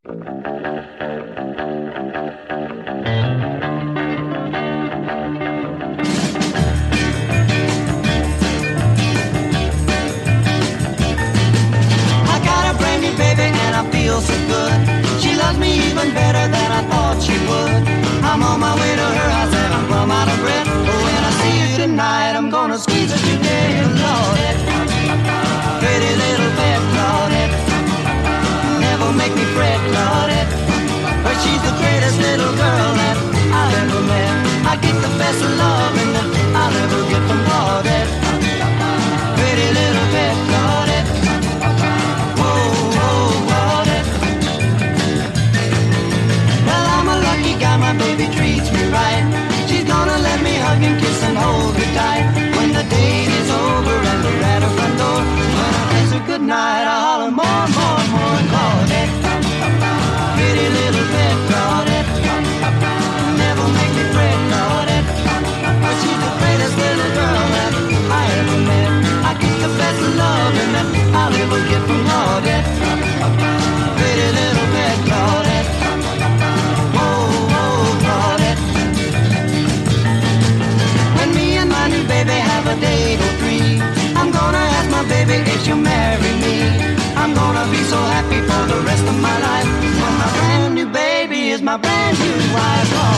I got a brand new baby and I feel so good. She loves me even better than I thought she would. I'm on my way to her house and I'm plumb out of breath. But when I see you tonight, I'm gonna squeeze her today, Claudette. Pretty little pet Claudette. Never make me fret, Claudette. But she's the greatest little girl that I ever met. I get the best of loving that I'll ever get from Claudette. Pretty little pet Claudette. My baby treats me right. She's gonna let me hug and kiss and hold her tight. When the date is over and we're at her front door, when I kiss her goodnight, I holler more, more, more, Claudette. Pretty little pet Claudette. Never make me fret, Claudette. But she's the greatest little girl that I ever met. I get the best of loving that I'll ever get from Claudette. Pretty little pet Claudette. Baby, have a date or three. I'm gonna ask my baby if she'll marry me. I'm gonna be so happy for the rest of my life when my brand new baby is my brand new wife.